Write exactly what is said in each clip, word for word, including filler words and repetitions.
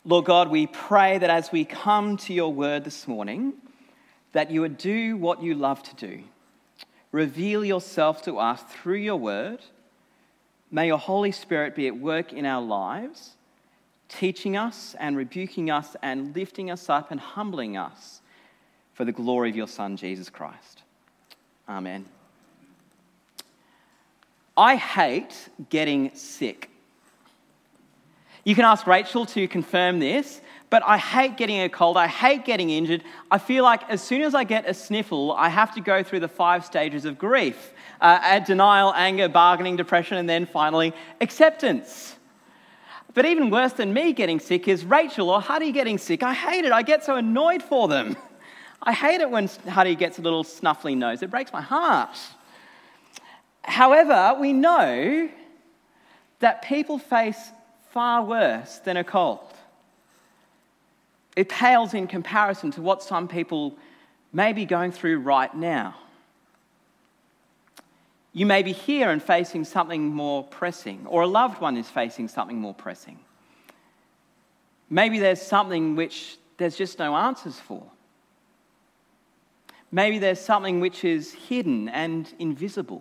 Lord God, we pray that as we come to your word this morning, that you would do what you love to do. Reveal yourself to us through your word. May your Holy Spirit be at work in our lives, teaching us and rebuking us and lifting us up and humbling us for the glory of your Son, Jesus Christ. Amen. I hate getting sick. You can ask Rachel to confirm this, but I hate getting a cold. I hate getting injured. I feel like as soon as I get a sniffle, I have to go through the five stages of grief. Uh, denial, anger, bargaining, depression, and then finally acceptance. But even worse than me getting sick is Rachel or Huddy getting sick. I hate it. I get so annoyed for them. I hate it when Huddy gets a little snuffly nose. It breaks my heart. However, we know that people face far worse than a cold. It pales in comparison to what some people may be going through right now. You may be here and facing something more pressing, or a loved one is facing something more pressing. Maybe there's something which there's just no answers for. Maybe there's something which is hidden and invisible.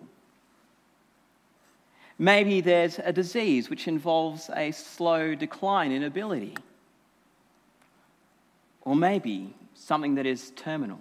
Maybe there's a disease which involves a slow decline in ability. Or maybe something that is terminal.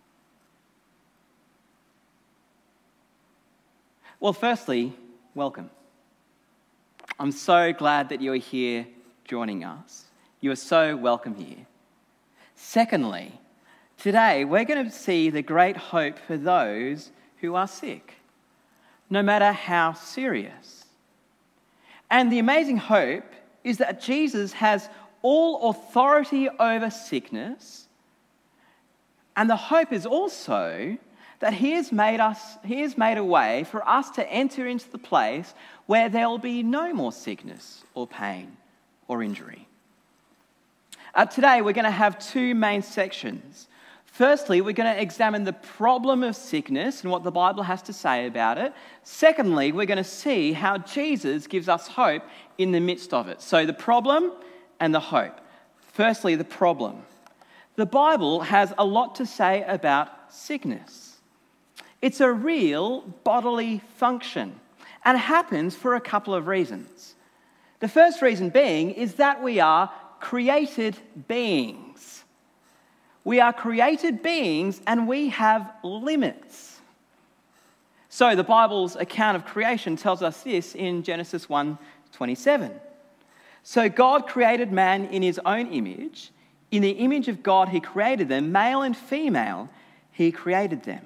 Well, firstly, welcome. I'm so glad that you're here joining us. You are so welcome here. Secondly, today we're going to see the great hope for those who are sick, no matter how serious. And the amazing hope is that Jesus has all authority over sickness, and the hope is also that he has made us, he has made a way for us to enter into the place where there will be no more sickness or pain or injury. Uh, today we're going to have two main sections. Firstly, we're going to examine the problem of sickness and what the Bible has to say about it. Secondly, we're going to see how Jesus gives us hope in the midst of it. So the problem and the hope. Firstly, the problem. The Bible has a lot to say about sickness. It's a real bodily function and happens for a couple of reasons. The first reason being is that we are created beings. We are created beings and we have limits. So the Bible's account of creation tells us this in Genesis one twenty-seven. So God created man in his own image. In the image of God he created them, male and female he created them.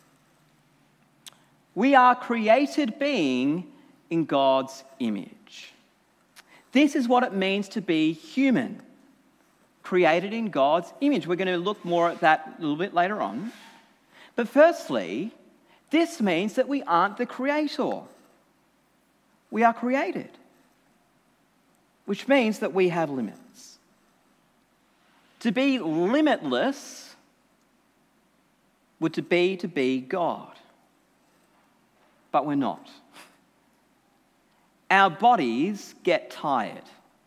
We are created being in God's image. This is what it means to be human, created in God's image. We're going to look more at that a little bit later on. But firstly, this means that we aren't the creator. We are created, which means that we have limits. To be limitless would to be to be God. But we're not. Our bodies get tired.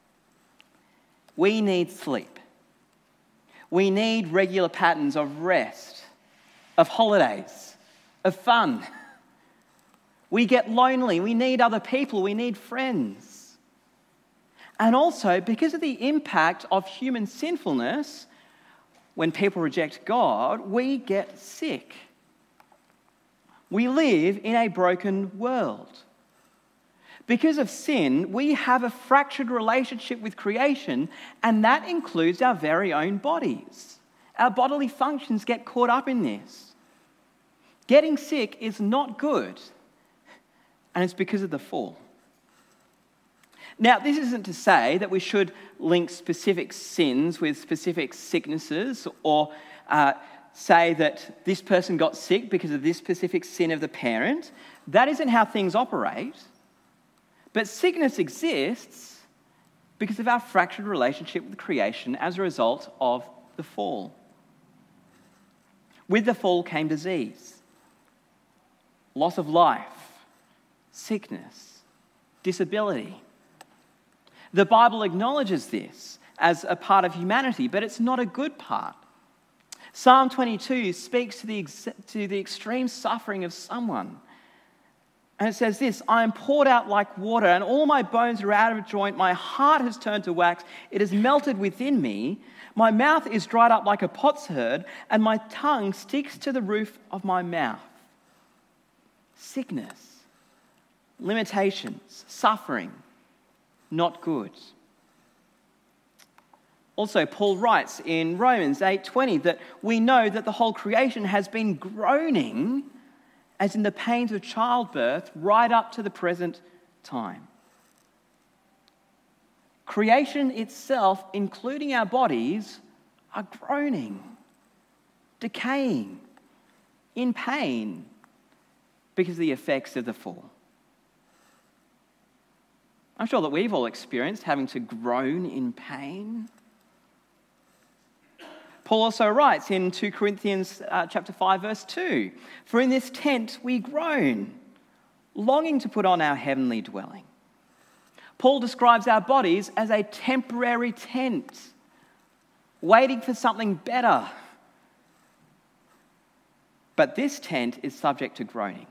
We need sleep. We need regular patterns of rest, of holidays, of fun. We get lonely. We need other people. We need friends. And also, because of the impact of human sinfulness, when people reject God, we get sick. We live in a broken world. Because of sin, we have a fractured relationship with creation, and that includes our very own bodies. Our bodily functions get caught up in this. Getting sick is not good, and it's because of the fall. Now, this isn't to say that we should link specific sins with specific sicknesses or uh, say that this person got sick because of this specific sin of the parent. That isn't how things operate. But sickness exists because of our fractured relationship with creation as a result of the fall. With the fall came disease, loss of life, sickness, disability. The Bible acknowledges this, as a part of humanity, but it's not a good part. Psalm twenty-two speaks to the, ex- to the extreme suffering of someone. And it says this, I am poured out like water, and all my bones are out of joint. My heart has turned to wax. It is melted within me. My mouth is dried up like a potsherd, and my tongue sticks to the roof of my mouth. Sickness, limitations, suffering, not good. Also, Paul writes in Romans eight twenty that we know that the whole creation has been groaning as in the pains of childbirth right up to the present time. Creation itself, including our bodies, are groaning, decaying, in pain because of the effects of the fall. I'm sure that we've all experienced having to groan in pain. Paul also writes in Second Corinthians uh, chapter five, verse two, for in this tent we groan, longing to put on our heavenly dwelling. Paul describes our bodies as a temporary tent, waiting for something better. But this tent is subject to groaning,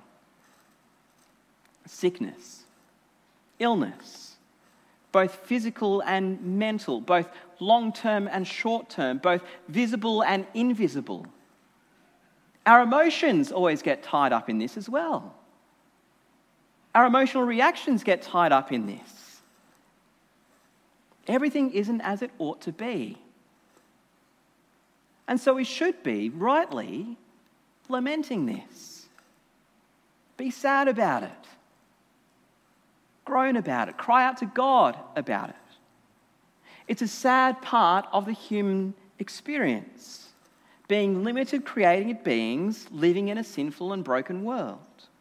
sickness, illness, both physical and mental, both long-term and short-term, both visible and invisible. Our emotions always get tied up in this as well. Our emotional reactions get tied up in this. Everything isn't as it ought to be. And so we should be, rightly, lamenting this. Be sad about it. Groan about it. Cry out to God about it. It's a sad part of the human experience, being limited, created beings living in a sinful and broken world.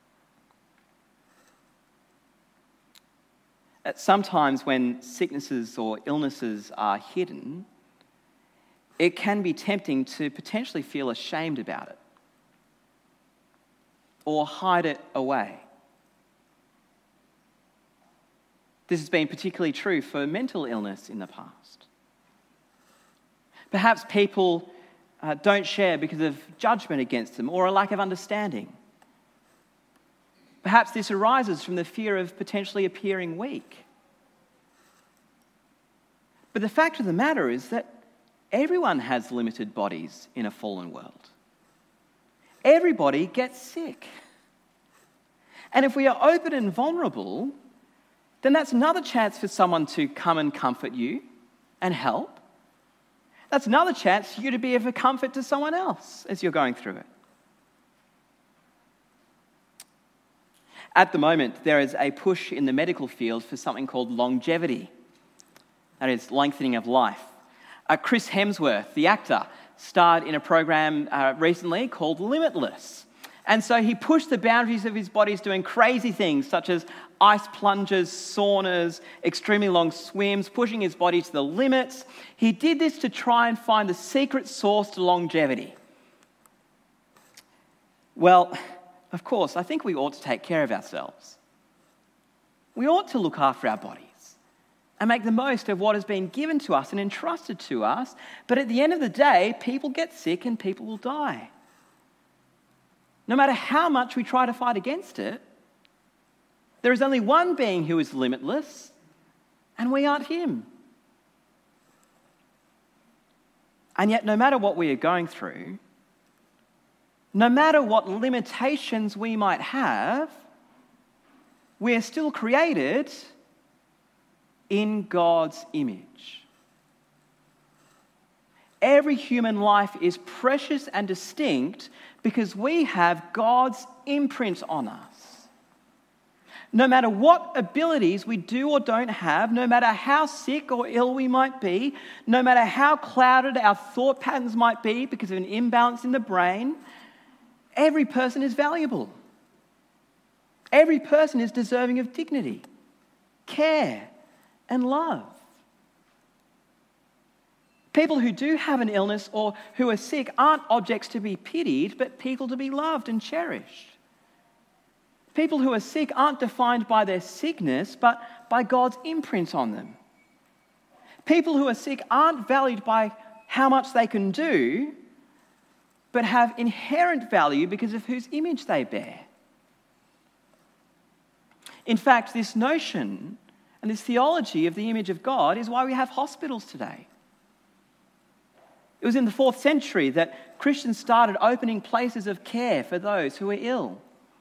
Sometimes when sicknesses or illnesses are hidden, it can be tempting to potentially feel ashamed about it or hide it away. This has been particularly true for mental illness in the past. Perhaps people uh, don't share because of judgment against them or a lack of understanding. Perhaps this arises from the fear of potentially appearing weak. But the fact of the matter is that everyone has limited bodies in a fallen world. Everybody gets sick. And if we are open and vulnerable, then that's another chance for someone to come and comfort you and help. That's another chance for you to be of a comfort to someone else as you're going through it. At the moment, there is a push in the medical field for something called longevity. That is, lengthening of life. Uh, Chris Hemsworth, the actor, starred in a program uh, recently called Limitless. And so he pushed the boundaries of his bodies doing crazy things such as ice plunges, saunas, extremely long swims, pushing his body to the limits. He did this to try and find the secret source to longevity. Well, of course, I think we ought to take care of ourselves. We ought to look after our bodies and make the most of what has been given to us and entrusted to us. But at the end of the day, people get sick and people will die. No matter how much we try to fight against it, there is only one being who is limitless, and we aren't him. And yet, no matter what we are going through, no matter what limitations we might have, we are still created in God's image. Every human life is precious and distinct because we have God's imprint on us. No matter what abilities we do or don't have, no matter how sick or ill we might be, no matter how clouded our thought patterns might be because of an imbalance in the brain, every person is valuable. Every person is deserving of dignity, care, and love. People who do have an illness or who are sick aren't objects to be pitied, but people to be loved and cherished. People who are sick aren't defined by their sickness, but by God's imprint on them. People who are sick aren't valued by how much they can do, but have inherent value because of whose image they bear. In fact, this notion and this theology of the image of God is why we have hospitals today. It was in the fourth century that Christians started opening places of care for those who were ill.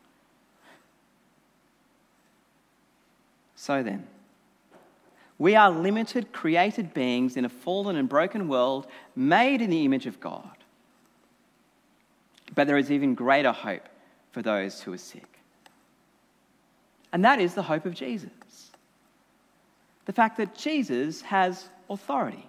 So then, we are limited, created beings in a fallen and broken world, made in the image of God. But there is even greater hope for those who are sick. And that is the hope of Jesus. The fact that Jesus has authority.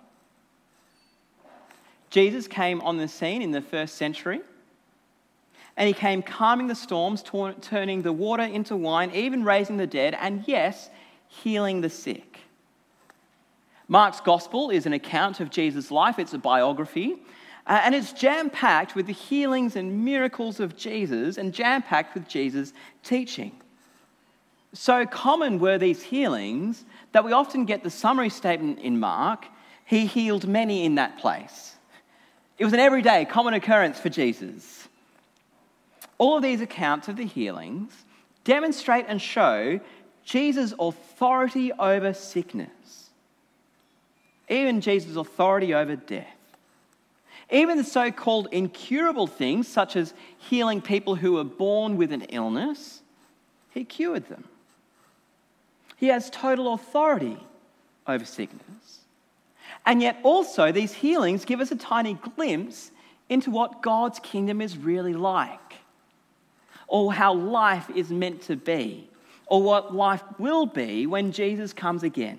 Jesus came on the scene in the first century, and he came calming the storms, t- turning the water into wine, even raising the dead, and yes, healing the sick. Mark's gospel is an account of Jesus' life. It's a biography, uh, and it's jam-packed with the healings and miracles of Jesus and jam-packed with Jesus' teaching. So common were these healings that we often get the summary statement in Mark, he healed many in that place. It was an everyday common occurrence for Jesus. All of these accounts of the healings demonstrate and show Jesus' authority over sickness, even Jesus' authority over death. Even the so-called incurable things, such as healing people who were born with an illness, he cured them. He has total authority over sickness. And yet also these healings give us a tiny glimpse into what God's kingdom is really like, or how life is meant to be, or what life will be when Jesus comes again.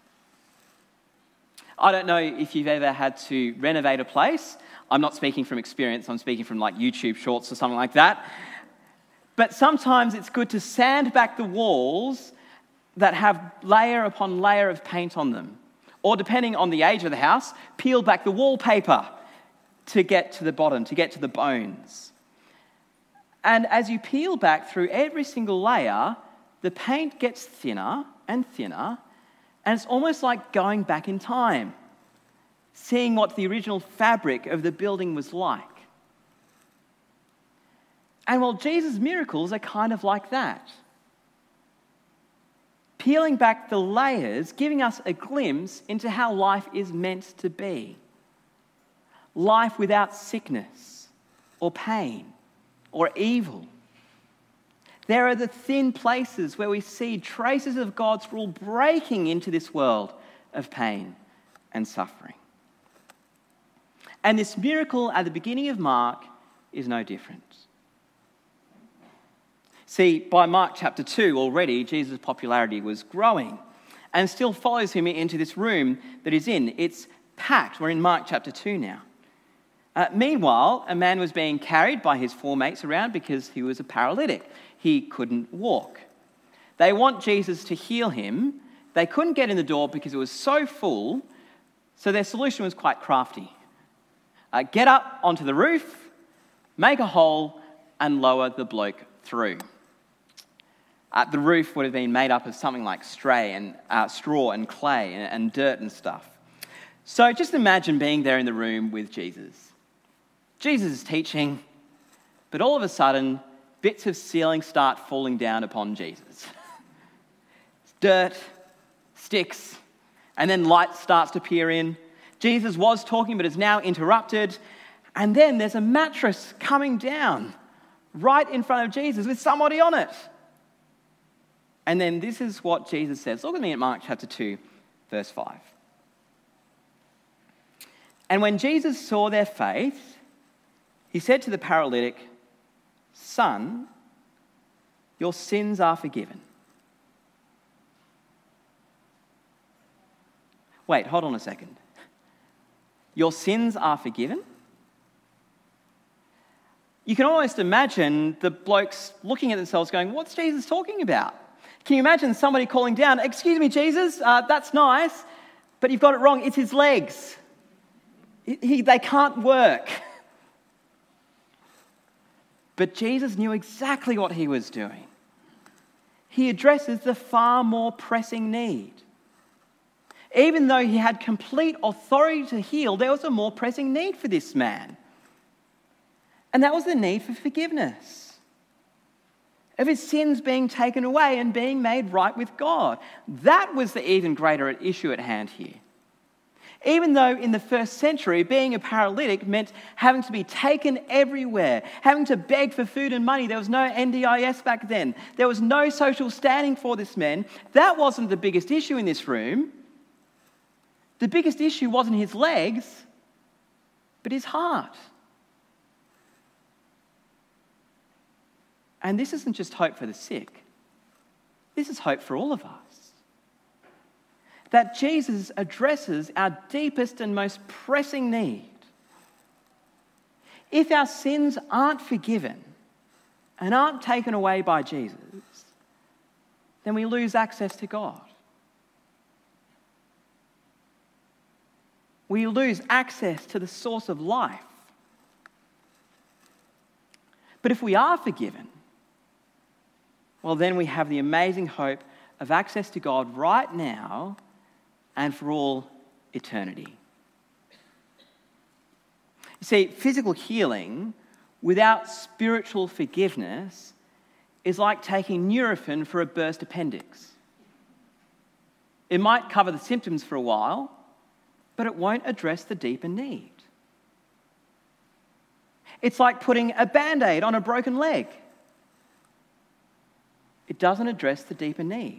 I don't know if you've ever had to renovate a place. I'm not speaking from experience, I'm speaking from like YouTube shorts or something like that. But sometimes it's good to sand back the walls that have layer upon layer of paint on them. Or depending on the age of the house, peel back the wallpaper to get to the bottom, to get to the bones. And as you peel back through every single layer, the paint gets thinner and thinner, and it's almost like going back in time, seeing what the original fabric of the building was like. And well, Jesus' miracles are kind of like that. Peeling back the layers, giving us a glimpse into how life is meant to be. Life without sickness or pain or evil. There are the thin places where we see traces of God's rule breaking into this world of pain and suffering. And this miracle at the beginning of Mark is no different. See, by Mark chapter two already, Jesus' popularity was growing and still follows him into this room that he's in. It's packed. We're in Mark chapter two now. Uh, meanwhile, a man was being carried by his four mates around because he was a paralytic. He couldn't walk. They want Jesus to heal him. They couldn't get in the door because it was so full, so their solution was quite crafty. Uh, get up onto the roof, make a hole, and lower the bloke through. Uh, the roof would have been made up of something like stray and, uh, straw and clay and, and dirt and stuff. So just imagine being there in the room with Jesus. Jesus is teaching, but all of a sudden, bits of ceiling start falling down upon Jesus. Dirt, sticks, and then light starts to peer in. Jesus was talking, but is now interrupted. And then there's a mattress coming down right in front of Jesus with somebody on it. And then this is what Jesus says. Look at me at Mark chapter two, verse five. And when Jesus saw their faith, he said to the paralytic, "Son, your sins are forgiven." Wait, hold on a second. Your sins are forgiven? You can almost imagine the blokes looking at themselves going, what's Jesus talking about? Can you imagine somebody calling down, "Excuse me, Jesus, uh, that's nice, but you've got it wrong. It's his legs. He, he, they can't work." But Jesus knew exactly what he was doing. He addresses the far more pressing need. Even though he had complete authority to heal, there was a more pressing need for this man. And that was the need for forgiveness, of his sins being taken away and being made right with God. That was the even greater issue at hand here. Even though in the first century, being a paralytic meant having to be taken everywhere, having to beg for food and money. There was no N D I S back then. There was no social standing for this man. That wasn't the biggest issue in this room. The biggest issue wasn't his legs, but his heart. And this isn't just hope for the sick. This is hope for all of us. That Jesus addresses our deepest and most pressing need. If our sins aren't forgiven and aren't taken away by Jesus, then we lose access to God. We lose access to the source of life. But if we are forgiven, well, then we have the amazing hope of access to God right now and for all eternity. You see, physical healing without spiritual forgiveness is like taking Nurofen for a burst appendix. It might cover the symptoms for a while, but it won't address the deeper need. It's like putting a Band-Aid on a broken leg. It doesn't address the deeper need.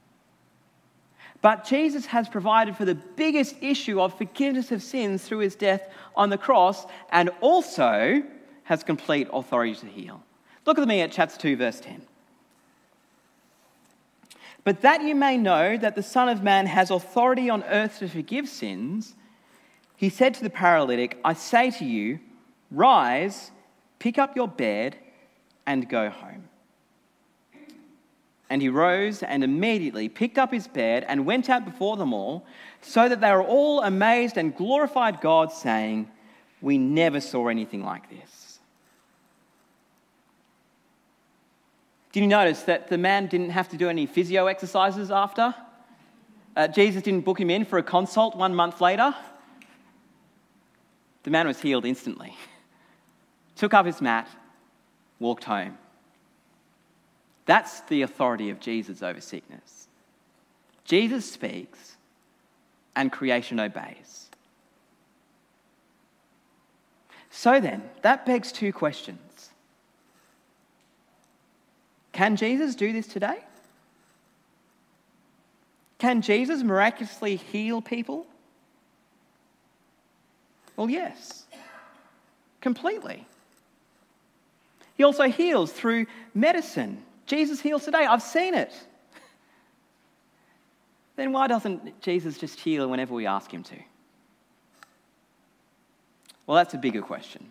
But Jesus has provided for the biggest issue of forgiveness of sins through his death on the cross, and also has complete authority to heal. Look with me at chapter two, verse ten. But that you may know that the Son of Man has authority on earth to forgive sins, he said to the paralytic, I say to you, rise, pick up your bed, and go home. And he rose and immediately picked up his bed and went out before them all, so that they were all amazed and glorified God, saying, we never saw anything like this. Did you notice that the man didn't have to do any physio exercises after? Uh, Jesus didn't book him in for a consult one month later. The man was healed instantly. Took up his mat, walked home. That's the authority of Jesus over sickness. Jesus speaks and creation obeys. So then, that begs two questions. Can Jesus do this today? Can Jesus miraculously heal people? Well, yes, completely. He also heals through medicine. Jesus heals today. I've seen it. Then why doesn't Jesus just heal whenever we ask him to? Well, that's a bigger question.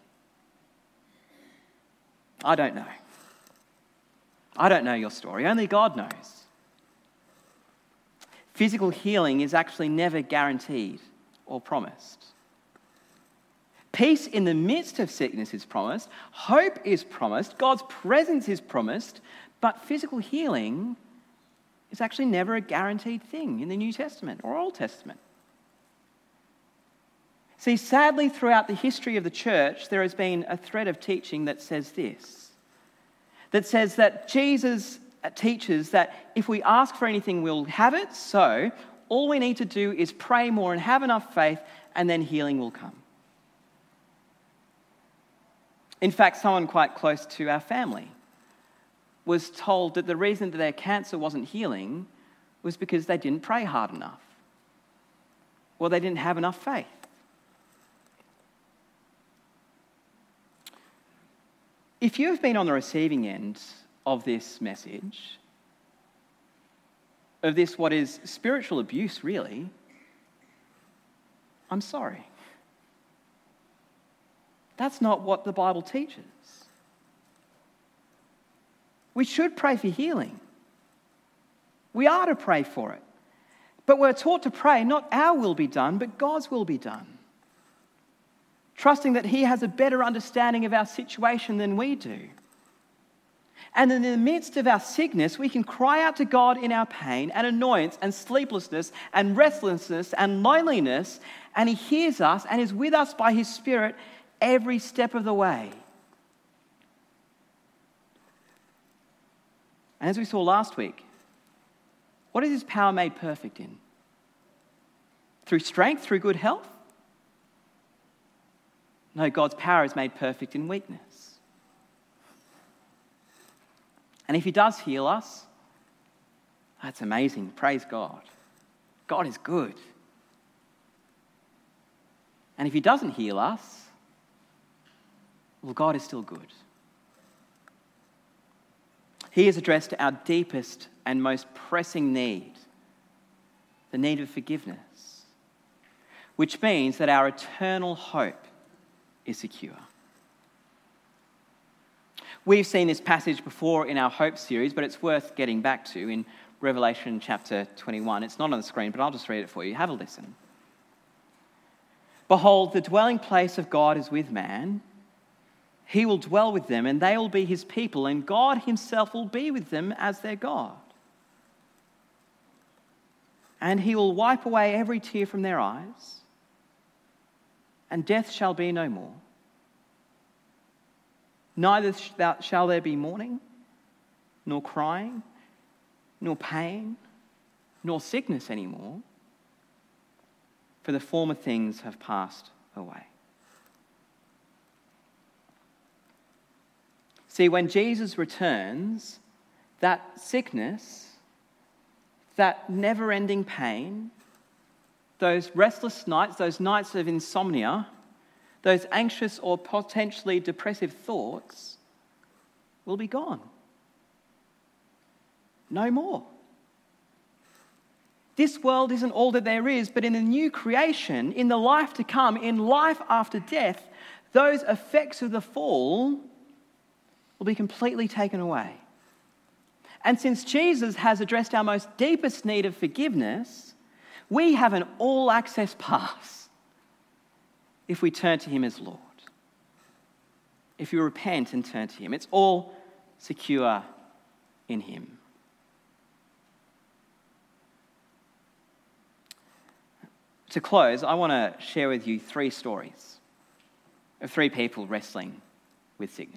I don't know. I don't know your story. Only God knows. Physical healing is actually never guaranteed or promised. Peace in the midst of sickness is promised. Hope is promised. God's presence is promised. But physical healing is actually never a guaranteed thing in the New Testament or Old Testament. See, sadly, throughout the history of the church, there has been a thread of teaching that says this, that says that Jesus teaches that if we ask for anything, we'll have it. So all we need to do is pray more and have enough faith, and then healing will come. In fact, someone quite close to our family was told that the reason that their cancer wasn't healing was because they didn't pray hard enough. Well, they didn't have enough faith. If you've been on the receiving end of this message, of this what is spiritual abuse really, I'm sorry. That's not what the Bible teaches. We should pray for healing. We are to pray for it. But we're taught to pray, not our will be done, but God's will be done. Trusting that he has a better understanding of our situation than we do. And in the midst of our sickness, we can cry out to God in our pain and annoyance and sleeplessness and restlessness and loneliness, and he hears us and is with us by his Spirit every step of the way. And as we saw last week, what is his power made perfect in? Through strength, through good health? No, God's power is made perfect in weakness. And if he does heal us, that's amazing. Praise God. God is good. And if he doesn't heal us, well, God is still good. He has addressed our deepest and most pressing need, the need of forgiveness, which means that our eternal hope is secure. We've seen this passage before in our Hope series, but it's worth getting back to in Revelation chapter twenty-one. It's not on the screen, but I'll just read it for you. Have a listen. Behold, the dwelling place of God is with man. He will dwell with them, and they will be his people, and God himself will be with them as their God. And he will wipe away every tear from their eyes, and death shall be no more. Neither shall there be mourning, nor crying, nor pain, nor sickness anymore, for the former things have passed away. See, when Jesus returns, that sickness, that never-ending pain, those restless nights, those nights of insomnia, those anxious or potentially depressive thoughts will be gone. No more. This world isn't all that there is, but in the new creation, in the life to come, in life after death, those effects of the fall will be completely taken away. And since Jesus has addressed our most deepest need of forgiveness, we have an all-access pass if we turn to him as Lord. If you repent and turn to him, it's all secure in him. To close, I want to share with you three stories of three people wrestling with sickness.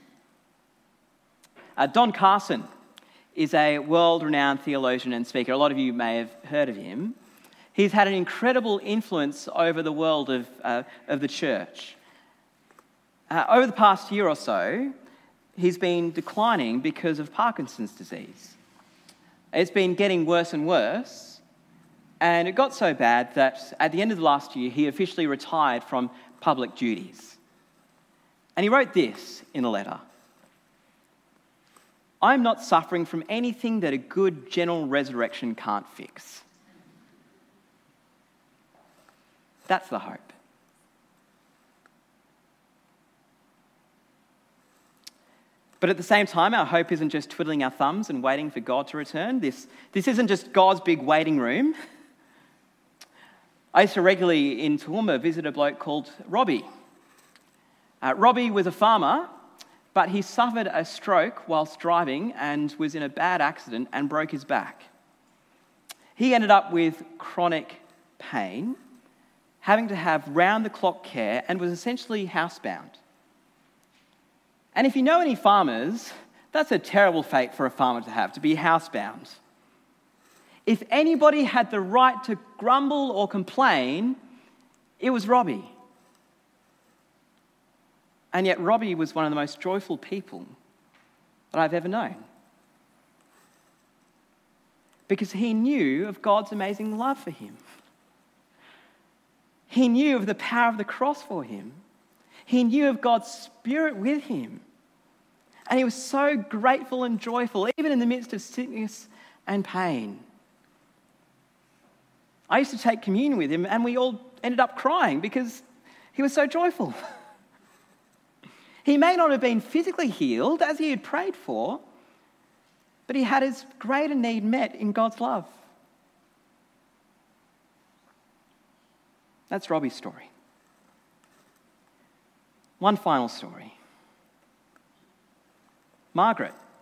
Uh, Don Carson is a world-renowned theologian and speaker. A lot of you may have heard of him. He's had an incredible influence over the world of, uh, of the church. Uh, over the past year or so, he's been declining because of Parkinson's disease. It's been getting worse and worse, and it got so bad that at the end of the last year, he officially retired from public duties. And he wrote this in a letter: "I'm not suffering from anything that a good general resurrection can't fix." That's the hope. But at the same time, our hope isn't just twiddling our thumbs and waiting for God to return. This, this isn't just God's big waiting room. I used to regularly in Toowoomba visit a bloke called Robbie. Uh, Robbie was a farmer, but he suffered a stroke whilst driving and was in a bad accident and broke his back. He ended up with chronic pain, having to have round-the-clock care, and was essentially housebound. And if you know any farmers, that's a terrible fate for a farmer to have, to be housebound. If anybody had the right to grumble or complain, it was Robbie. And yet Robbie was one of the most joyful people that I've ever known, because he knew of God's amazing love for him. He knew of the power of the cross for him. He knew of God's Spirit with him. And he was so grateful and joyful, even in the midst of sickness and pain. I used to take communion with him, and we all ended up crying because he was so joyful. He may not have been physically healed as he had prayed for, but he had his greater need met in God's love. That's Robbie's story. One final story. Margaret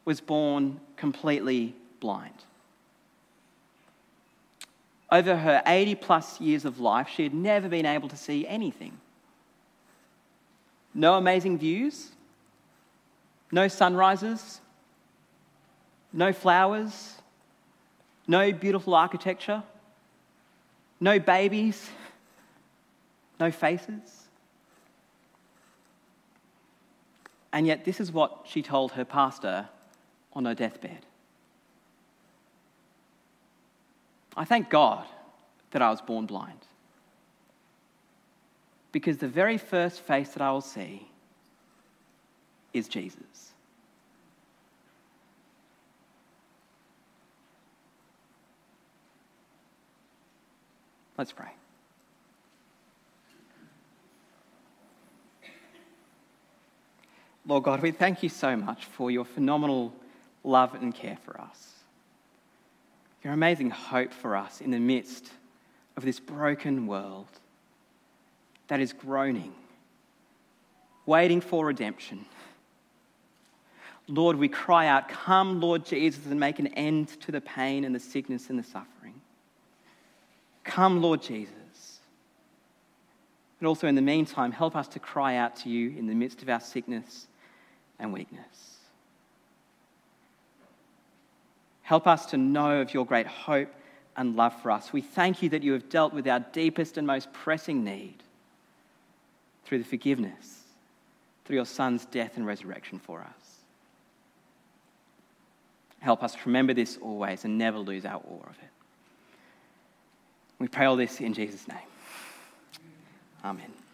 was born completely blind. Over her eighty plus years of life, she had never been able to see anything. No amazing views, no sunrises, no flowers, no beautiful architecture, no babies, no faces. And yet this is what she told her pastor on her deathbed. I thank God that I was born blind, because the very first face that I will see is Jesus. Let's pray. Lord God, we thank you so much for your phenomenal love and care for us. Your amazing hope for us in the midst of this broken world that is groaning, waiting for redemption. Lord, we cry out, come, Lord Jesus, and make an end to the pain and the sickness and the suffering. Come, Lord Jesus. But also in the meantime, help us to cry out to you in the midst of our sickness and weakness. Help us to know of your great hope and love for us. We thank you that you have dealt with our deepest and most pressing need through the forgiveness, through your Son's death and resurrection for us. Help us to remember this always and never lose our awe of it. We pray all this in Jesus' name. Amen.